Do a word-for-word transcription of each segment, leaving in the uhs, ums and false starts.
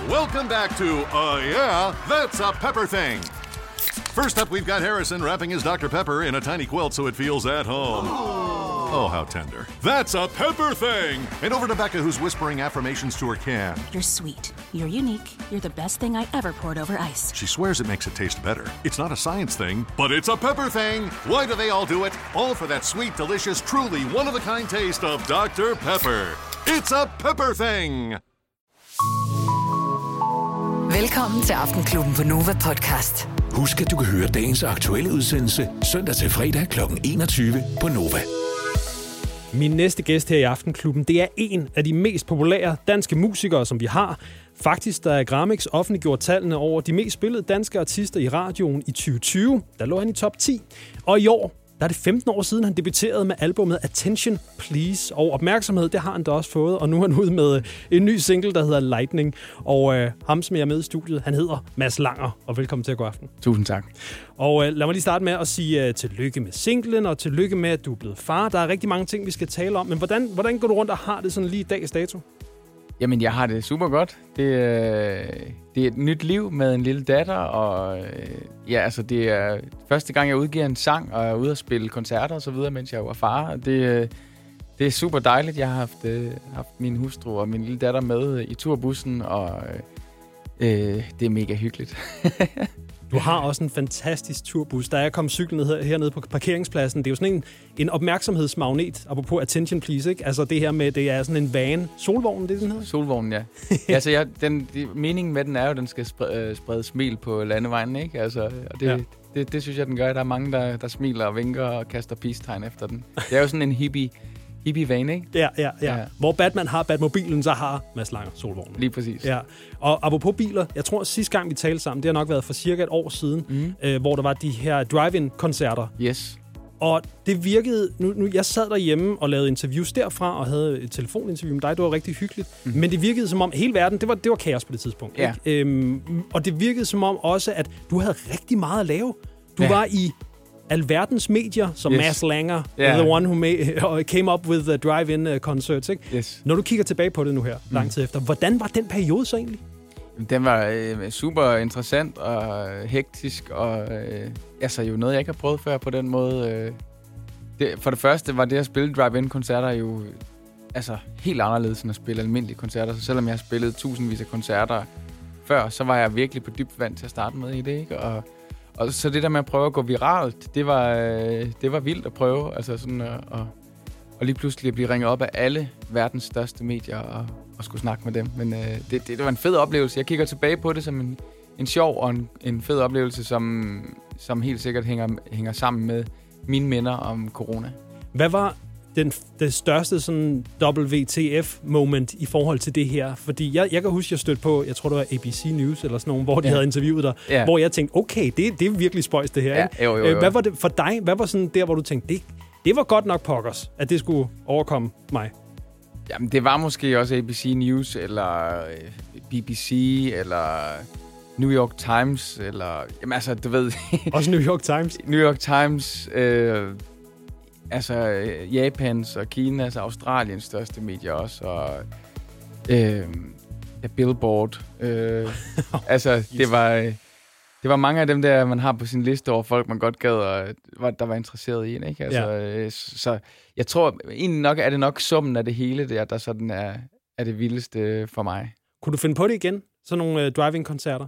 Welcome back to Uh Yeah, That's a Pepper Thing. First up, we've got Harrison wrapping his Doctor Pepper in a tiny quilt so it feels at home. Oh, how tender. That's a Pepper Thing! And over to Becca, who's whispering affirmations to her can. You're sweet. You're unique. You're the best thing I ever poured over ice. She swears it makes it taste better. It's not a science thing, but it's a Pepper Thing! Why do they all do it? All for that sweet, delicious, truly one-of-a-kind taste of Doctor Pepper. It's a Pepper Thing! Velkommen til Aftenklubben på Nova Podcast. Husk, at du kan høre dagens aktuelle udsendelse søndag til fredag klokken enogtyve på Nova. Min næste gæst her i Aftenklubben, det er en af de mest populære danske musikere, som vi har. Faktisk, da Grammix offentliggjorde tallene over de mest spillede danske artister i radioen i tyve tyve, der lå han i top ti. Og i år, der er det femten år siden, han debuterede med albumet Attention Please. Og opmærksomhed, det har han da også fået. Og nu er han ude med en ny single, der hedder Lightning. Og øh, ham, som jeg er med i studiet, han hedder Mads Langer. Og velkommen til at gå aften. Tusind tak. Og øh, lad mig lige starte med at sige øh, tillykke med singlen, og tillykke med, at du er blevet far. Der er rigtig mange ting, vi skal tale om. Men hvordan, hvordan går du rundt og har det sådan lige i dags dato? Jamen, jeg har det super godt. Det, øh, det er et nyt liv med en lille datter, og øh, ja, altså, det er første gang, jeg udgiver en sang, og er ude at spille koncerter og så videre, mens jeg var far. Det, øh, det er super dejligt. Jeg har haft, øh, haft min hustru og min lille datter med i turbussen, og øh, det er mega hyggeligt. Du har også en fantastisk turbus. Da jeg kom cyklen ned her, hernede på parkeringspladsen, det er jo sådan en, en opmærksomhedsmagnet, apropos Attention Please, ikke? Altså det her med, det er sådan en van. Solvognen, det er den hedder? Solvognen, ja. ja altså, jeg, den, de, meningen med den er jo, at den skal sprede, sprede smil på landevejen, ikke? Altså, og det, ja. det, det, det synes jeg, den gør. Der er mange, der, der smiler og vinker og kaster peace-tegn efter den. Det er jo sådan en hippie, hippie-van, ikke? Ja, ja, ja, ja. Hvor Batman har Batmobilen, så har Mads Langer Solvognen. Lige præcis. Ja. Og apropos biler, jeg tror, at sidste gang vi talte sammen, det har nok været for cirka et år siden, mm. øh, hvor der var de her drive-in-koncerter. Yes. Og det virkede... Nu, nu, jeg sad derhjemme og lavede interviews derfra, og havde et telefoninterview med dig. Det var rigtig hyggeligt. Mm. Men det virkede som om, hele verden, det var, det var kaos på det tidspunkt. Ja. Ikke? Øhm, og det virkede som om også, at du havde rigtig meget at lave. Du ja. var i alverdens medier, som yes. Mads Langer, yeah. the one who made, came up with the drive-in concerts. Ikke? Yes. Når du kigger tilbage på det nu her, lang tid mm. efter, hvordan var den periode så egentlig? Den var øh, super interessant og hektisk, og øh, altså jo noget, jeg ikke har prøvet før på den måde. Øh. Det, for det første var det at spille drive-in-koncerter jo altså helt anderledes end at spille almindelige koncerter. Så selvom jeg har spillet tusindvis af koncerter før, så var jeg virkelig på dybt vand til at starte med i det, ikke? Og, og så det der med at prøve at gå viralt, det var, øh, det var vildt at prøve. Altså sådan at, og, og lige pludselig at blive ringet op af alle verdens største medier og, og skulle snakke med dem. Men øh, det, det, det var en fed oplevelse. Jeg kigger tilbage på det som en, en sjov og en, en fed oplevelse, som, som helt sikkert hænger, hænger sammen med mine minder om corona. Hvad var den, det største sådan W T F-moment i forhold til det her? Fordi jeg, jeg kan huske, jeg stødte på, jeg tror det var A B C News eller sådan nogen, hvor de ja. havde interviewet dig, ja. hvor jeg tænkte, okay, det, det er virkelig spøjs det her. Ja, ikke? Jo, jo, jo. Hvad var det for dig? Hvad var sådan der, hvor du tænkte, det, det var godt nok pokkers, at det skulle overkomme mig? Jamen, det var måske også A B C News, eller B B C, eller New York Times, eller... Jamen, altså, du ved... Også New York Times? New York Times, øh, altså Japans og Kinas og Australiens største medier også, og øh, ja, Billboard. Øh, altså, det var... Det var mange af dem der, man har på sin liste over folk, man godt gad, og var, der var interesseret i en, ikke? Altså, ja. Så jeg tror, egentlig nok er det nok summen af det hele der, der sådan er, er det vildeste for mig. Kunne du finde på det igen? Sådan nogle uh, drive-in-koncerter?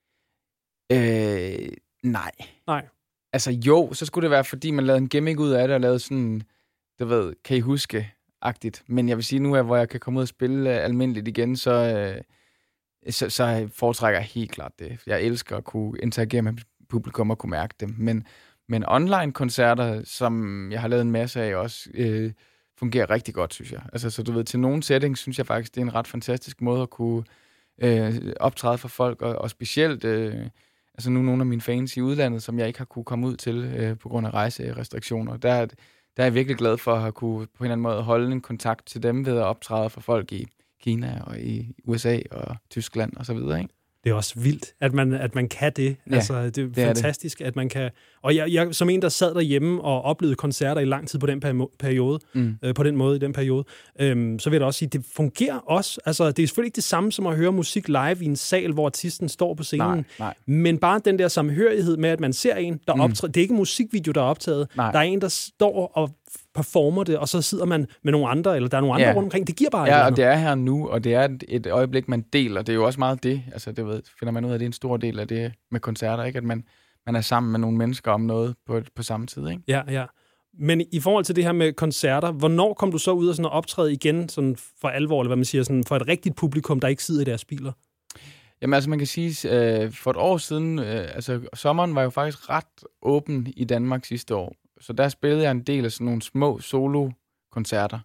Øh, nej. Nej. Altså jo, så skulle det være, fordi man lavede en gimmick ud af det, og lavede sådan, du ved, kan I huske-agtigt. Men jeg vil sige, nu her, hvor jeg kan komme ud og spille uh, almindeligt igen, så... Uh, Så, så foretrækker jeg helt klart det. Jeg elsker at kunne interagere med publikum og kunne mærke dem. Men, men online-koncerter, som jeg har lavet en masse af også, øh, fungerer rigtig godt, synes jeg. Altså, så du ved, til nogle settings, synes jeg faktisk, det er en ret fantastisk måde at kunne øh, optræde for folk. Og, og specielt, øh, altså nu nogle af mine fans i udlandet, som jeg ikke har kunne komme ud til øh, på grund af rejserestriktioner. Der, der er jeg virkelig glad for at have kunne på en eller anden måde holde en kontakt til dem ved at optræde for folk i Kina og i U S A og Tyskland og så videre, ikke? Det er også vildt, at man, at man kan det. Ja, altså, det er det fantastisk, er det. At man kan... Og jeg, jeg, som en, der sad derhjemme og oplevede koncerter i lang tid på den periode, mm. øh, på den måde i den periode, øhm, så vil jeg da også sige, det fungerer også. Altså, det er selvfølgelig ikke det samme som at høre musik live i en sal, hvor artisten står på scenen. Nej, nej. Men bare den der samhørighed med, at man ser en, der mm. optræder. Det er ikke en musikvideo, der er optaget. Nej. Der er en, der står og performer det, og så sidder man med nogle andre, eller der er nogle andre ja. rundt omkring. Det giver bare ja, og det er her nu, og det er et, et øjeblik, man deler. Det er jo også meget det, altså det ved, finder man ud af, det er en stor del af det med koncerter, ikke? At man, man er sammen med nogle mennesker om noget på, på samme tid, ikke? Ja, ja. Men i forhold til det her med koncerter, hvornår kom du så ud og sådan at optræde igen sådan for alvor, eller hvad man siger, sådan for et rigtigt publikum, der ikke sidder i deres biler? Jamen altså, man kan sige, øh, for et år siden, øh, altså sommeren var jo faktisk ret åben i Danmark sidste år. Så der spillede jeg en del af sådan nogle små solo-koncerter.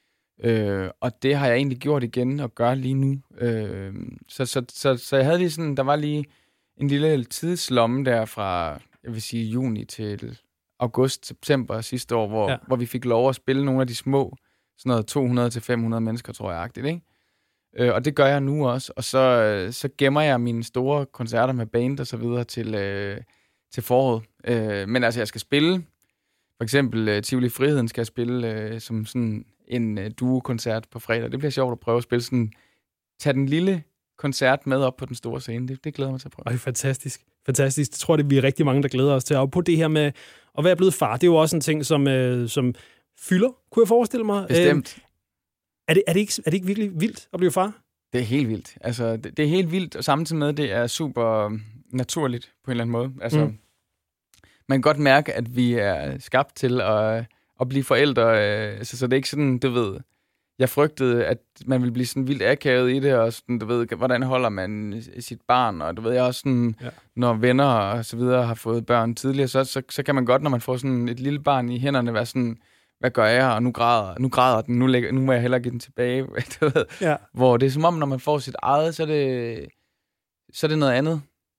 Øh, og det har jeg egentlig gjort igen og gør lige nu. Øh, så, så, så, så jeg havde lige sådan, der var lige en lille tidslomme der fra, jeg vil sige, juni til august, september sidste år, hvor, ja. hvor vi fik lov at spille nogle af de små, sådan noget to hundrede til fem hundrede mennesker, tror jeg, agtigt, ikke? Øh, og det gør jeg nu også. Og så, så gemmer jeg mine store koncerter med band og så videre til, øh, til foråret. Øh, men altså, jeg skal spille. For eksempel uh, Tivoli Friheden skal jeg spille uh, som sådan en uh, duo-koncert på fredag. Det bliver sjovt at prøve at spille sådan, tage den lille koncert med op på den store scene. Det, det glæder mig til at prøve. Ej, fantastisk. Fantastisk. Det tror jeg, det vi er rigtig mange, der glæder os til. Og på det her med at være blevet far, det er jo også en ting, som, uh, som fylder, kunne jeg forestille mig. Bestemt. Uh, er, det, er, det ikke, er det ikke virkelig vildt at blive far? Det er helt vildt. Altså, det, det er helt vildt, og samtidig med, det er super naturligt på en eller anden måde. Altså, mm. man kan godt mærke, at vi er skabt til at, at blive forældre, så, så det er ikke sådan, du ved, jeg frygtede, at man ville blive sådan vildt akavet i det, og sådan, du ved, hvordan holder man sit barn, og du ved, jeg også sådan, ja. Når venner og så videre har fået børn tidligere, så, så, så kan man godt, når man får sådan et lille barn i hænderne, være sådan, hvad gør jeg, og nu græder, nu græder den, nu, lægger, nu må jeg hellere give den tilbage, du ved. Ja. Hvor det er som om, når man får sit eget, så er det, så er det noget andet.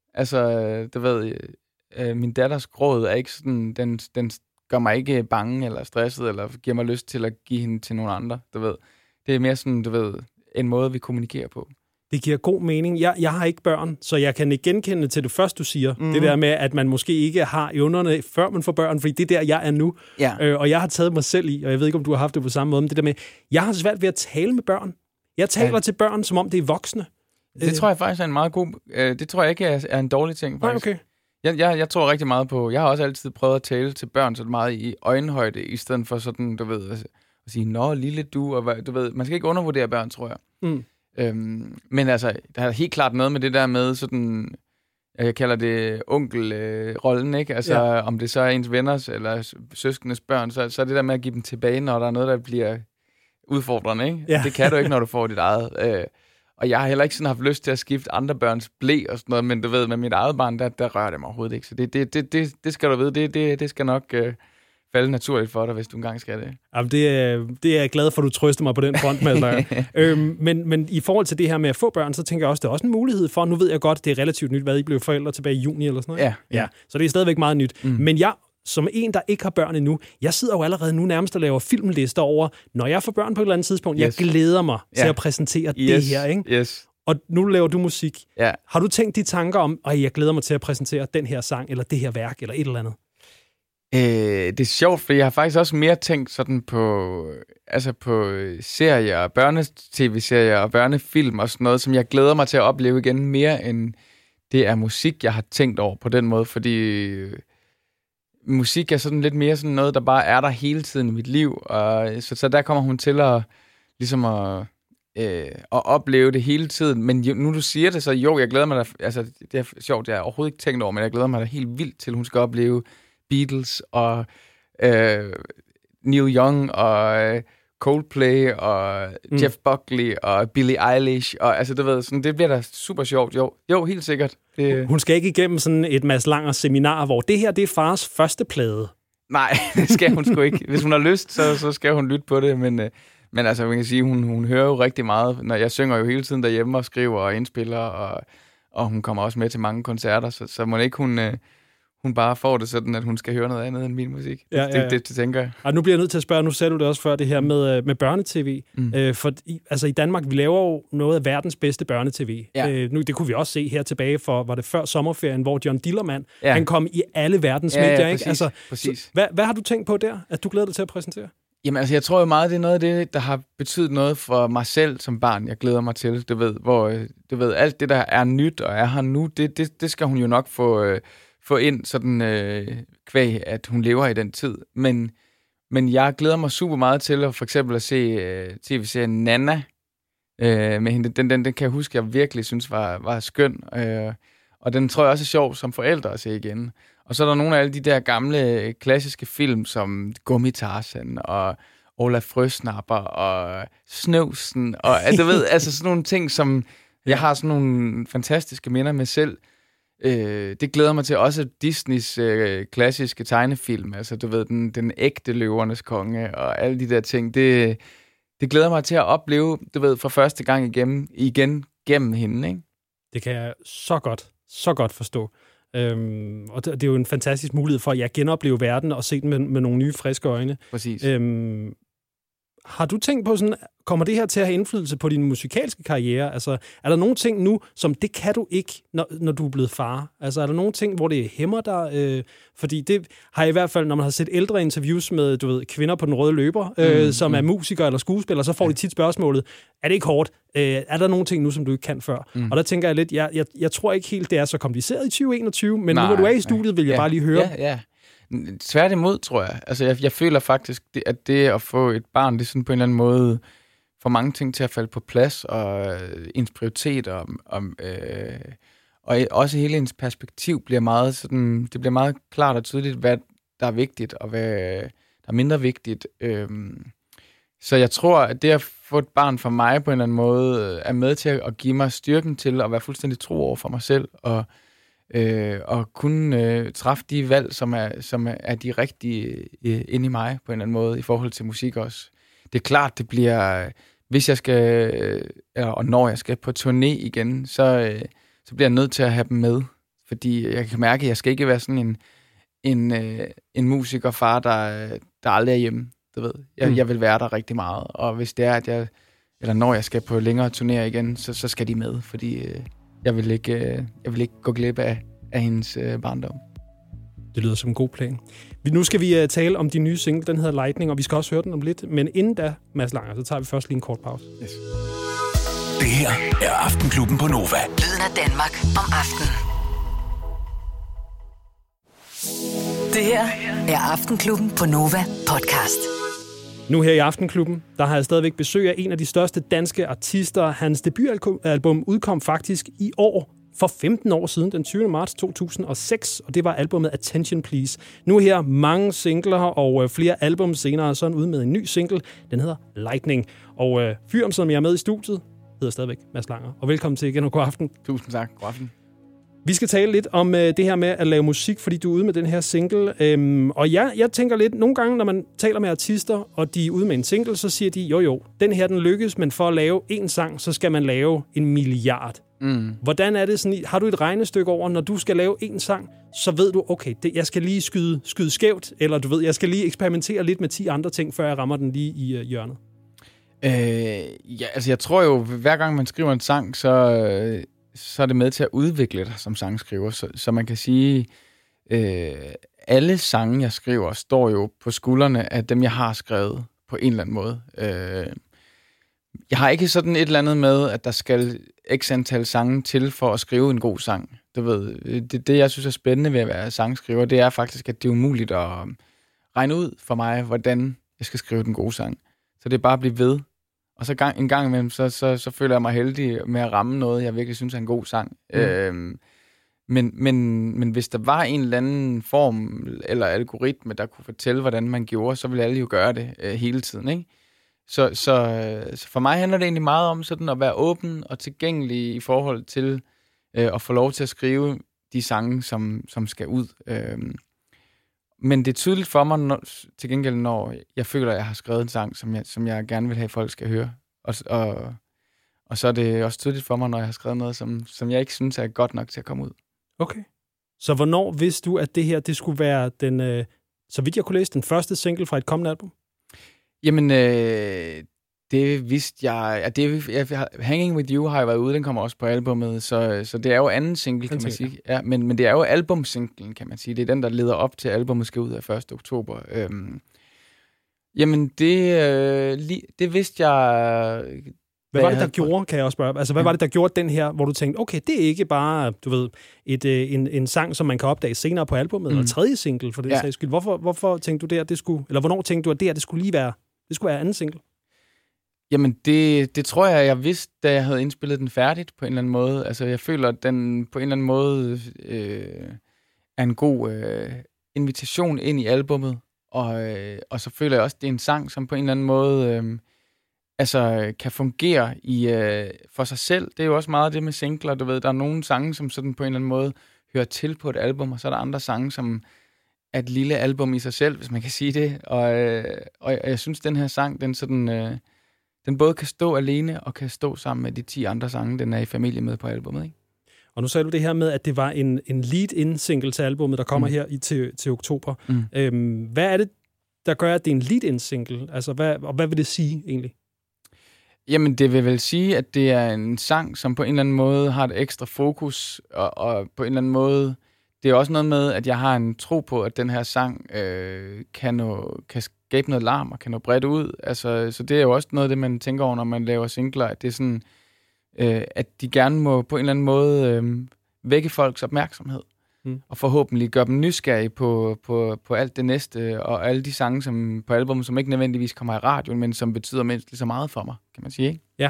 Altså, du ved, øh, min datters gråd er ikke sådan, den, den gør mig ikke bange eller stresset, eller giver mig lyst til at give hende til nogle andre, du ved. Det er mere sådan, du ved, en måde, vi kommunikerer på. Det giver god mening. Jeg, jeg har ikke børn, så jeg kan ikke genkende til det første, du siger. Mm. Det der med, at man måske ikke har evnerne, før man får børn, fordi det er der, jeg er nu. Ja. Øh, og jeg har taget mig selv i, og jeg ved ikke, om du har haft det på samme måde, men det der med, jeg har svært ved at tale med børn. Jeg taler ja. til børn, som om det er voksne. Det tror jeg faktisk er en meget god... Øh, det tror jeg ikke er, er en dårlig ting, faktisk. Okay. Jeg, jeg, jeg tror rigtig meget på... Jeg har også altid prøvet at tale til børn så meget i øjenhøjde, i stedet for sådan, du ved, at, at sige, nå, lille du, og hvad, du ved, man skal ikke undervurdere børn, tror jeg. Mm. Øhm, men altså, der er helt klart noget med det der med sådan, jeg kalder det onkelrollen, øh, ikke? Altså, ja. Om det så er ens venners eller søskendes børn, så, så er det der med at give dem tilbage, når der er noget, der bliver udfordrende, ikke? Ja. Det kan du ikke, når du får dit eget. Øh, og jeg har heller ikke sådan haft lyst til at skifte andre børns blæ og sådan noget, men du ved, med mit eget barn, der, der rører det mig overhovedet ikke. Så det, det, det, det, det skal du vide, det, det, det skal nok... Øh, falde naturligt for dig, hvis du engang skal det. Jamen, det, er, det er jeg glad for, at du trøster mig på den front med. øhm, men, men i forhold til det her med at få børn, så tænker jeg også, det er også en mulighed for, nu ved jeg godt, det er relativt nyt, hvad I blev forældre tilbage i juni eller sådan noget. Ja. ja. Så det er stadigvæk meget nyt. Mm. Men jeg, som en, der ikke har børn endnu, jeg sidder jo allerede nu nærmest og laver filmlister over, når jeg får børn på et eller andet tidspunkt, yes. jeg glæder mig ja. til at præsentere yes. det her, ikke? Yes. Og nu laver du musik. Ja. Har du tænkt de tanker om, at jeg glæder mig til at præsentere den her sang, eller det her værk, eller et eller andet? Øh, det er sjovt, for jeg har faktisk også mere tænkt sådan på, altså på serier, børne-tv-serier og børnefilm og sådan noget, som jeg glæder mig til at opleve igen mere end det er musik, jeg har tænkt over på den måde, fordi musik er sådan lidt mere sådan noget, der bare er der hele tiden i mit liv, og så, så der kommer hun til at ligesom at, øh, at opleve det hele tiden, men jo, nu du siger det, så jo, jeg glæder mig da, altså det er sjovt, jeg har overhovedet ikke tænkt over, men jeg glæder mig da helt vildt til, hun skal opleve Beatles og øh, Neil Young og øh, Coldplay og mm. Jeff Buckley og Billie Eilish og altså du ved sådan, det bliver da super sjovt. Jo, jo helt sikkert. Det... Hun skal ikke igennem sådan et Mads Langer seminar, hvor det her det er fars første plade. Nej, det skal hun sgu ikke. Hvis hun har lyst, så, så skal hun lytte på det, men øh, men altså man kan sige, hun hun hører jo rigtig meget, når jeg synger jo hele tiden derhjemme og skriver og indspiller og og hun kommer også med til mange koncerter, så så må ikke hun øh, hun bare får det sådan, at hun skal høre noget andet end min musik. Ja, ja, ja. Det, det, det tænker jeg. Og nu bliver jeg nødt til at spørge, nu sagde du det også før, det her med, med børnetv. Mm. Øh, for i, altså i Danmark, vi laver jo noget af verdens bedste børnetv. Ja. Øh, nu, det kunne vi også se her tilbage for, var det før sommerferien, hvor John Dillermand, ja. han kom i alle verdens ja, medier. Ja, præcis, ikke? Altså, præcis. Så, hvad, hvad har du tænkt på der, at du glæder dig til at præsentere? Jamen altså, jeg tror jo meget, det er noget af det, der har betydet noget for mig selv som barn, jeg glæder mig til. Du ved, hvor, du ved alt det, der er nyt og er her nu, det, det, det skal hun jo nok få... Øh, få ind sådan øh, kvæg, at hun lever i den tid. Men, men jeg glæder mig super meget til at for eksempel at se øh, tv-serien Nana øh, med hende. Den, den, den kan jeg huske, jeg virkelig synes var, var skøn. Øh, og den tror jeg også er sjov som forældre at se igen. Og så er der nogle af alle de der gamle klassiske film, som Gummitarsen og Olaf Frøsnapper og Snøvsen. Og du ved, altså sådan nogle ting, som jeg har sådan nogle fantastiske minder med selv. Øh, det glæder mig til også Disneys øh, klassiske tegnefilm, altså du ved, den, den ægte Løvernes Konge og alle de der ting, det, det glæder mig til at opleve, du ved, for første gang igen, igen gennem hende, ikke? Det kan jeg så godt, så godt forstå. Øhm, og det, det er jo en fantastisk mulighed for, at jeg genoplever verden og se den med, med nogle nye, friske øjne. Præcis. Øhm, har du tænkt på sådan, kommer det her til at have indflydelse på din musikalske karriere? Altså, er der nogle ting nu, som det kan du ikke, når, når du er blevet far? Altså, er der nogle ting, hvor det hæmmer dig? Øh, fordi det har i hvert fald, når man har set ældre interviews med, du ved, kvinder på den røde løber, øh, mm, som mm. er musikere eller skuespillere, så får de tit spørgsmålet, er det ikke hårdt? Øh, er der nogle ting nu, som du ikke kan før? Mm. Og der tænker jeg lidt, jeg, jeg, jeg tror ikke helt, det er så kompliceret i tyve enogtyve, men nej, nu hvor du er i studiet, vil jeg ja, bare lige høre. Ja, ja. Tværtimod, tror jeg. Altså, jeg, jeg føler faktisk, at det at få et barn, det er sådan på en eller anden måde får mange ting til at falde på plads, og ens prioritet, og, og, øh, og også hele ens perspektiv bliver meget sådan, det bliver meget klart og tydeligt, hvad der er vigtigt, og hvad der er mindre vigtigt. Øhm, så jeg tror, at det at få et barn for mig på en eller anden måde, er med til at give mig styrken til at være fuldstændig tro over for mig selv, og Øh, og kunne øh, træffe de valg, som er, som er de rigtige øh, inde i mig, på en eller anden måde, i forhold til musik også. Det er klart, det bliver, hvis jeg skal, øh, og når jeg skal på turné igen, så, øh, så bliver jeg nødt til at have dem med, fordi jeg kan mærke, at jeg skal ikke være sådan en, en, øh, en musikerfar, der, der aldrig er hjemme, du ved. Jeg, mm. jeg vil være der rigtig meget, og hvis det er, at jeg, eller når jeg skal på længere turnéer igen, så, så skal de med, fordi... Øh, Jeg vil ikke, jeg vil ikke gå glip af, af hendes øh, barndom. Det lyder som en god plan. Nu skal vi uh, tale om din nye single, den hedder Lightning, og vi skal også høre den om lidt. Men inden da, Mads Langer, så tager vi først lige en kort pause. Yes. Det her er Aftenklubben på Nova. Lyden af Danmark om aftenen. Det her er Aftenklubben på Nova podcast. Nu her i Aftenklubben, der har jeg stadigvæk besøg af en af de største danske artister. Hans debutalbum udkom faktisk i år, for femten år siden, den tyvende marts to tusind og seks, og det var albumet Attention Please. Nu her mange singler og flere album senere, så er han ude med en ny single, den hedder Lightning. Og øh, fyren, som jeg er med i studiet, hedder stadigvæk Mads Langer. Og velkommen til igen, og god aften. Tusind tak, god aften. Vi skal tale lidt om øh, det her med at lave musik, fordi du er ude med den her single. Øhm, og ja, jeg tænker lidt, nogle gange, når man taler med artister, og de er ude med en single, så siger de, jo jo, den her den lykkes, men for at lave en sang, så skal man lave en milliard. Mm. Hvordan er det sådan, har du et regnestykke over, når du skal lave en sang, så ved du, okay, det, jeg skal lige skyde, skyde skævt, eller du ved, jeg skal lige eksperimentere lidt med ti andre ting, før jeg rammer den lige i uh, hjørnet? Øh, ja, altså jeg tror jo, hver gang man skriver en sang, så... Øh så er det med til at udvikle dig som sangskriver. Så, så man kan sige, øh, alle sange, jeg skriver, står jo på skuldrene af dem, jeg har skrevet på en eller anden måde. Øh, jeg har ikke sådan et eller andet med, at der skal x antal sange til for at skrive en god sang. Du ved, det, det jeg synes er spændende ved at være sangskriver, det er faktisk, at det er umuligt at regne ud for mig, hvordan jeg skal skrive den gode sang. Så det er bare at blive ved. Og så gang, en gang imellem, så, så, så føler jeg mig heldig med at ramme noget, jeg virkelig synes er en god sang. Mm. Øhm, men, men, men hvis der var en eller anden form eller algoritme, der kunne fortælle, hvordan man gjorde, så ville alle jo gøre det øh, hele tiden, ikke? Så, så, så for mig handler det egentlig meget om sådan at være åben og tilgængelig i forhold til øh, at få lov til at skrive de sange, som, som skal ud. Øhm, Men det er tydeligt for mig, når, til gengæld, når jeg føler, at jeg har skrevet en sang, som jeg, som jeg gerne vil have, at folk skal høre. Og, og, og så er det også tydeligt for mig, når jeg har skrevet noget, som, som jeg ikke synes er godt nok til at komme ud. Okay. Så hvornår vidste du, at det her det skulle være den, øh, så vidt jeg kunne læse, den første single fra et kommende album? Jamen, øh, det vidste jeg... At det, jeg, Hanging With You har jeg været ude, den kommer også på albumet, så, så det er jo anden single, kan man sige. Ja, men, men det er jo albumsinglen, kan man sige. Det er den, der leder op til albumet skal ud af første oktober. Øhm, jamen, det, øh, det vidste jeg... Hvad var det, der gjorde, kan jeg også spørge? Altså, hvad var det, der gjorde den her, hvor du tænkte, okay, det er ikke bare, du ved, et, en, en sang, som man kan opdage senere på albumet, mm. eller tredje single, for det ja. sags skyld. Hvorfor, hvorfor tænkte du der, det skulle, eller hvornår tænkte du, at det her, det skulle lige være, det skulle være anden single? Jamen, det, det tror jeg, jeg vidste, da jeg havde indspillet den færdigt, på en eller anden måde. Altså, jeg føler, at den på en eller anden måde øh, er en god øh, invitation ind i albummet, og, øh, og så føler jeg også, at det er en sang, som på en eller anden måde... Øh, altså kan fungere i øh, for sig selv. Det er jo også meget det med singler, du ved. Der er nogle sange, som sådan på en eller anden måde hører til på et album, og så er der andre sange, som er et lille album i sig selv, hvis man kan sige det. Og, øh, og jeg synes, den her sang, den sådan, øh, den både kan stå alene, og kan stå sammen med de ti andre sange, den er i familie med på albumet, ikke? Og nu sagde du det her med, at det var en, en lead-in-single til albumet, der kommer mm. her i, til, til oktober. Mm. Øhm, hvad er det, der gør, at det er en lead-in-single? Altså, hvad, og hvad vil det sige egentlig? Jamen, det vil vel sige, at det er en sang, som på en eller anden måde har et ekstra fokus, og, og på en eller anden måde, det er også noget med, at jeg har en tro på, at den her sang øh, kan, nå, kan skabe noget larm og kan nå bredt ud. Altså, så det er jo også noget af det, man tænker over, når man laver singler, at det er sådan, øh, at de gerne må på en eller anden måde øh, vække folks opmærksomhed. Mm. Og forhåbentlig gøre dem nysgerrige på, på, på alt det næste, og alle de sange som, på albumet, som ikke nødvendigvis kommer i radioen, men som betyder mindst lige så meget for mig, kan man sige, ikke? Ja.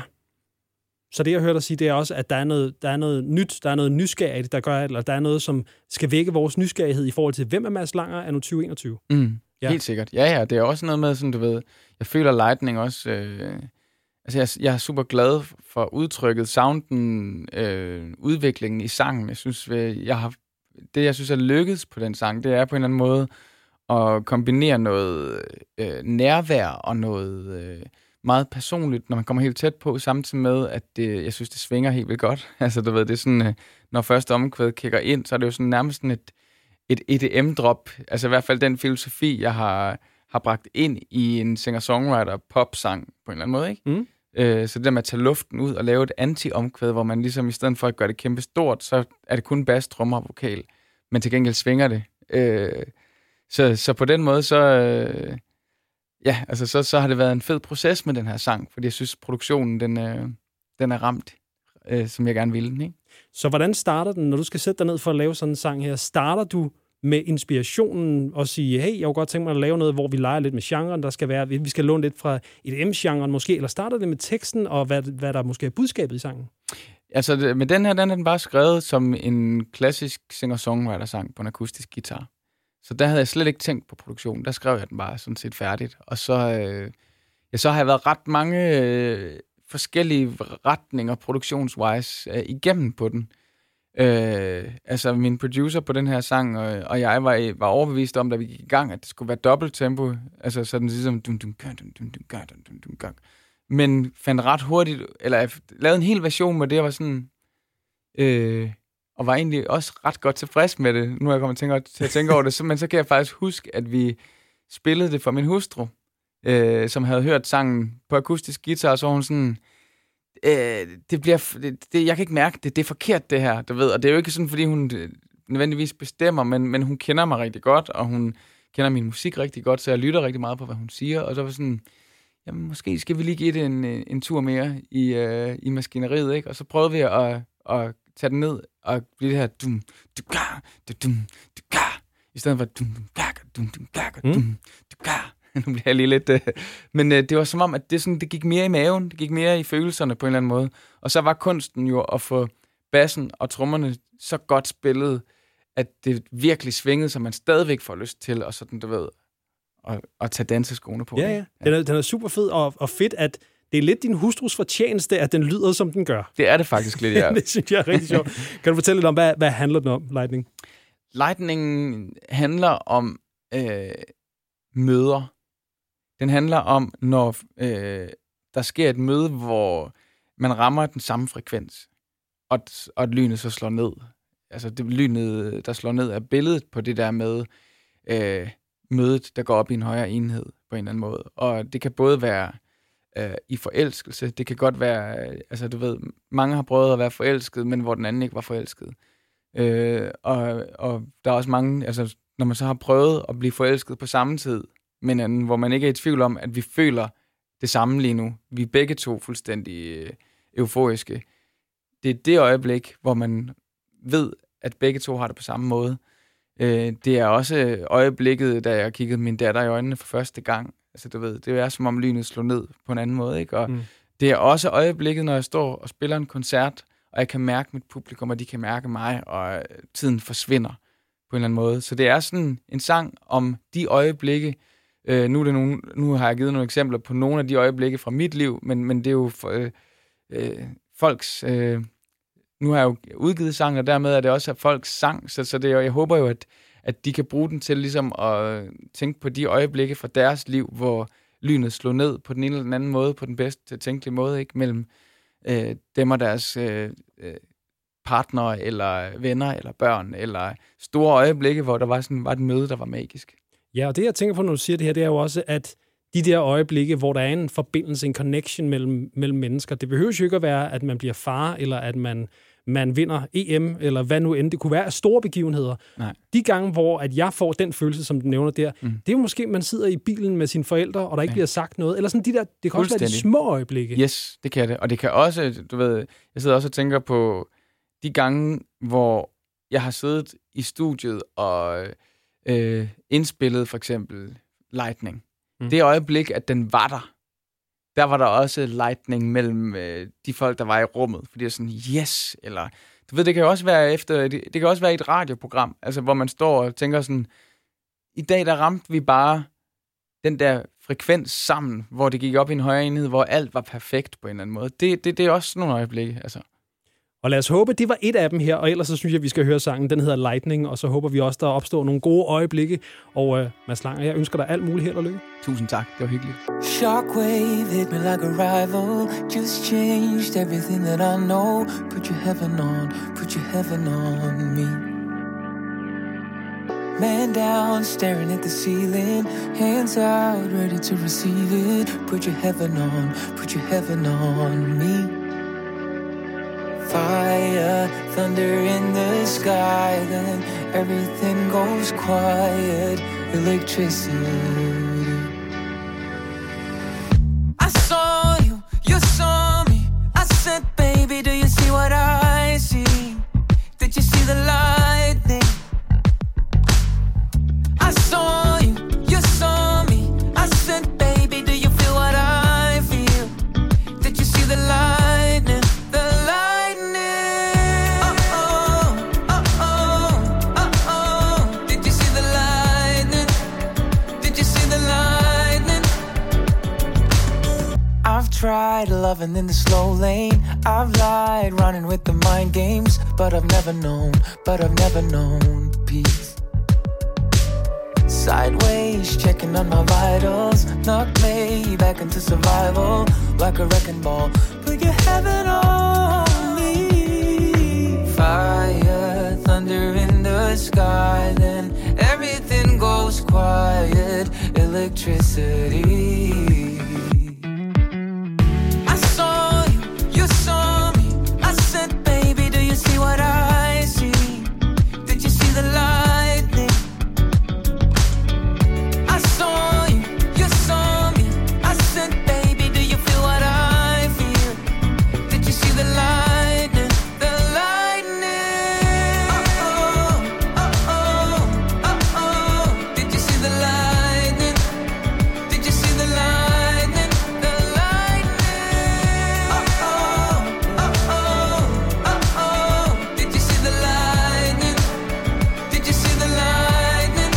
Så det, jeg hørte dig sige, det er også, at der er noget, der er noget nyt, der er noget nysgerrigt, der gør, eller der er noget, som skal vække vores nysgerrighed i forhold til, hvem er Mads Langer anno tyve enogtyve? Mm. Ja. Helt sikkert. Ja, ja, det er også noget med, sådan du ved, jeg føler Lightning også... Øh, altså, jeg, jeg er super glad for udtrykket, sounden, øh, udviklingen i sangen. Jeg synes, jeg har det, jeg synes er lykkedes på den sang, det er på en eller anden måde at kombinere noget øh, nærvær og noget øh, meget personligt, når man kommer helt tæt på, samtidig med, at det, jeg synes, det svinger helt vildt godt. Altså, du ved, det er sådan, øh, når første omkvæd kigger ind, så er det jo sådan nærmest sådan et, et E D M-drop. Altså i hvert fald den filosofi, jeg har, har bragt ind i en singer-songwriter-pop-sang på en eller anden måde, ikke? Mm. Øh, så det der med at tage luften ud og lave et anti-omkvæd, hvor man ligesom i stedet for at gøre det kæmpe stort, så er det kun bass, trommer og vokal, men til gengæld svinger det. Øh, så, så på den måde, så, øh, ja, altså, så, så har det været en fed proces med den her sang, fordi jeg synes, produktionen den, øh, den er ramt, øh, som jeg gerne ville den, ikke? Så hvordan starter den, når du skal sætte dig ned for at lave sådan en sang her? Starter du med inspirationen og sige, hey, jeg kunne godt tænke mig at lave noget, hvor vi leger lidt med genren, der skal være, vi skal låne lidt fra E D M-genren måske, eller starter det med teksten, og hvad, hvad der måske er budskabet i sangen? Altså, med den her, den er den bare skrevet som en klassisk singer-songwriter-sang på en akustisk guitar. Så der havde jeg slet ikke tænkt på produktionen. Der skrev jeg den bare sådan set færdigt. Og så, øh, ja, så har jeg været ret mange øh, forskellige retninger produktionswise øh, igennem på den. Øh, altså min producer på den her sang og, og jeg var, var overbevist om, da vi gik i gang, at det skulle være dobbelt tempo, altså sådan ligesom dum dum dum dum dum dum dum dum dum. Men fandt ret hurtigt, eller jeg lavede en hel version med det, jeg var sådan øh, og var egentlig også ret godt tilfreds med det. Nu er jeg kommet til at, til at tænke over det, så, men så kan jeg faktisk huske, at vi spillede det for min hustru, øh, som havde hørt sangen på akustisk guitar, og så hun sådan, Øh, det bliver, det, det, jeg kan ikke mærke det, det er forkert det her, du ved, og det er jo ikke sådan, fordi hun nødvendigvis bestemmer, men, men hun kender mig rigtig godt, og hun kender min musik rigtig godt, så jeg lytter rigtig meget på, hvad hun siger, og så var sådan, jamen måske skal vi lige give det en, en tur mere i, øh, i maskineriet, ikke? Og så prøvede vi at, at tage den ned og blive det her dum, du ga, du dum, du ga, i stedet for dum, dum, ga, dum, dum, ga, dum, du ga. Nu bliver jeg lige lidt... Øh. Men øh, det var som om, at det, sådan, det gik mere i maven, det gik mere i følelserne på en eller anden måde. Og så var kunsten jo at få bassen og trommerne så godt spillet, at det virkelig svingede, så man stadigvæk får lyst til, og sådan, du ved, at, at tage danseskoene på. Ja, ja. Den er, den er super fed og, og fedt, at det er lidt din hustrus fortjeneste, at den lyder, som den gør. Det er det faktisk lidt, ja. Det synes jeg er rigtig sjovt. Kan du fortælle lidt om, hvad, hvad handler den om, Lightning? Lightning handler om øh, møder. Den handler om, når øh, der sker et møde, hvor man rammer den samme frekvens, og, og lynet så slår ned. altså det lynet, der slår ned af billedet på det der med øh, mødet, der går op i en højere enhed på en eller anden måde. Og det kan både være øh, i forelskelse, det kan godt være, øh, altså du ved, mange har prøvet at være forelsket, men hvor den anden ikke var forelsket. Øh, og, og der er også mange, altså når man så har prøvet at blive forelsket på samme tid med hinanden, hvor man ikke er i tvivl om, at vi føler det samme lige nu. Vi er begge to fuldstændig øh, euforiske. Det er det øjeblik, hvor man ved, at begge to har det på samme måde. Øh, det er også øjeblikket, da jeg kiggede min datter i øjnene for første gang. Altså du ved, det er som om lynet slår ned på en anden måde, ikke? Og mm. det er også øjeblikket, når jeg står og spiller en koncert, og jeg kan mærke mit publikum, og de kan mærke mig, og tiden forsvinder på en eller anden måde. Så det er sådan en sang om de øjeblikke. Øh, nu, er det nogle, nu har jeg givet nogle eksempler på nogle af de øjeblikke fra mit liv, men, men det er jo for, øh, øh, folks... Øh, nu har jeg jo udgivet sang, og dermed er det også folks sang, så, så det er, jeg håber jo, at, at de kan bruge den til ligesom at tænke på de øjeblikke fra deres liv, hvor lynet slår ned på den ene eller den anden måde, på den bedste tænkelige måde, ikke? Mellem øh, dem og deres øh, partnere, eller venner, eller børn, eller store øjeblikke, hvor der var sådan var et møde, der var magisk. Ja, og det jeg tænker på, når du siger det her, det er jo også, at de der øjeblikke, hvor der er en forbindelse, en connection mellem, mellem mennesker, det behøver jo ikke at være, at man bliver far, eller at man, man vinder E M, eller hvad nu end det kunne være af store begivenheder. Nej. De gange, hvor at jeg får den følelse, som du nævner der, mm. det er jo måske, at man sidder i bilen med sine forældre, og der ikke ja. bliver sagt noget, eller sådan de der, det kan også være de små øjeblikke. Yes, det kan det, og det kan også, du ved, jeg sidder også og tænker på de gange, hvor jeg har siddet i studiet og øh, indspillet for eksempel Lightning. Mm. Det øjeblik, at den var der, der var der også lightning mellem øh, de folk, der var i rummet. Fordi det er sådan, yes, eller... Du ved, det kan jo også være efter... Det, det kan også være et radioprogram, altså hvor man står og tænker sådan, i dag der ramte vi bare den der frekvens sammen, hvor det gik op i en højere enhed, hvor alt var perfekt på en eller anden måde. Det, det, det er også nogle øjeblikke, altså. Og lad os håbe, det var et af dem her, og ellers så synes jeg, vi skal høre sangen. Den hedder Lightning, og så håber vi også, der opstår nogle gode øjeblikke. Og uh, Mads Langer, jeg ønsker dig alt muligt held og lykke. Tusind tak, det var hyggeligt. Shockwave hit me like a rival, just changed everything that I know. Put your heaven on, put your heaven on me. Man down, staring at the ceiling, hands out, ready to receive it. Put your heaven on, put your heaven on me. Fire, thunder in the sky, then everything goes quiet. Electricity. I saw you, you saw me. I said, baby, do you see what I see? Did you see the lightning? I saw you, you saw me. I said, baby, do you feel what I feel? Did you see the lightning? Tried loving in the slow lane. I've lied, running with the mind games, but I've never known, but I've never known the peace. Sideways, checking on my vitals, knocked me back into survival like a wrecking ball. Put your heaven on me. Fire, thunder in the sky, then everything goes quiet. Electricity. See what I see? Did you see the lightning? I saw you, you saw me. I said, baby, do you feel what I feel? Did you see the lightning? The lightning. Uh-oh, uh-oh, uh-oh. Did you see the lightning? Did you see the lightning? The lightning. Uh-oh, uh-oh, uh-oh. Did you see the lightning? Did you see the lightning?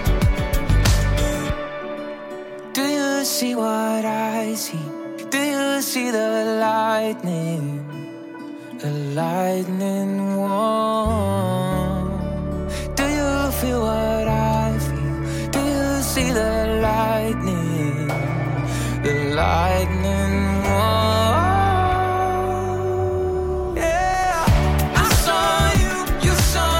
Do you see what I see? Do you see the lightning? The lightning one. Do you feel what I feel? Do you see the lightning? The lightning one. Yeah. I saw you, you saw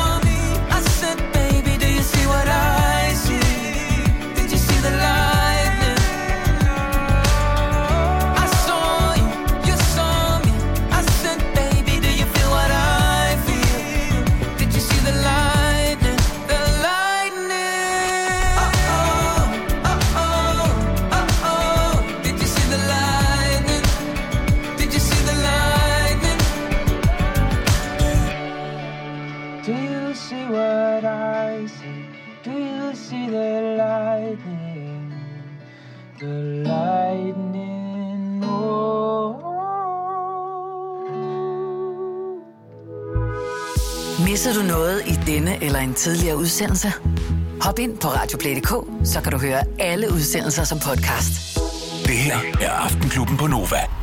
you see what I see? Do you see the lightning? The lightning, oh. Misser du noget i denne eller en tidligere udsendelse? Hop ind på radioplay punktum d k, så kan du høre alle udsendelser som podcast. Det her er Aftenklubben på Nova.